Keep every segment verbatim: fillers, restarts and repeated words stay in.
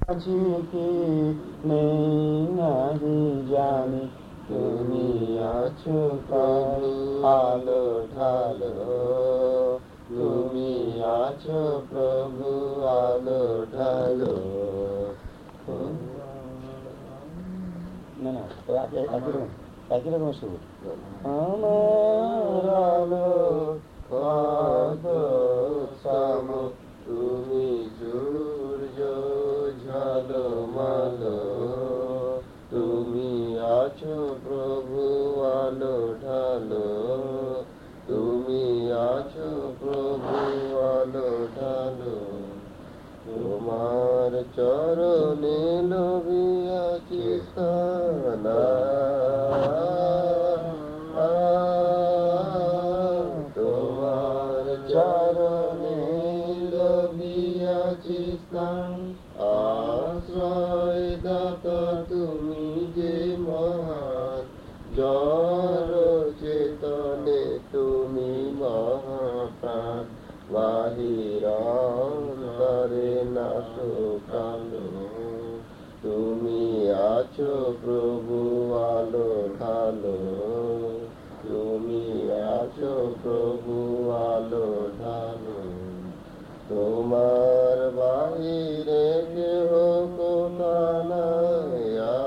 মাঝিকে নেই নাহি জানি, তুমি আছো প্রভু আলো ঢালো, তুমি আছো প্রভু আলো ঢালো। না না একই রকম একই রকম শুরু। আমার আলো কত সাম, তুমি সূর্য ঝলমলো, তুমি আছো প্রভু আলো ঢালো, তুমি আছো প্রভু আলো ঢালো। তোমার চরণে লোভিয়াছি স্থান, তোমার চরণে লোভিয়াছি স্থান। আশ্রয় দাতা তুমি যে মহান, জড় চেতনে তুমি মহাপ্রাণ, বাহির অন্তরে নাশকালো, তুমি আছো প্রভু আলো ঢালো, তুমি আছো প্রভু আলো ঢালো। তোমার বাহিরে কেহ কোথা নাই,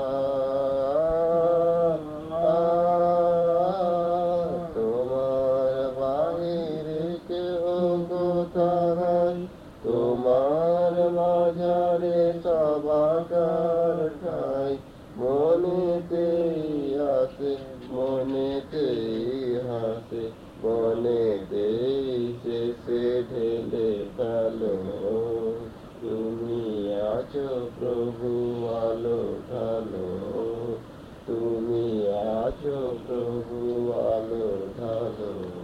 তোমার বাহিরে কেহ কোথা নাই, তোমার মাঝারে সবাকার ঠাই। মনেতেই হাসে মনেতেই হাসে, মনেতেই শেষে ঢেলে ফেলো, তুমি আছো প্রভু আলো ঢালো, তুমি আছো প্রভু আলো ঢালো।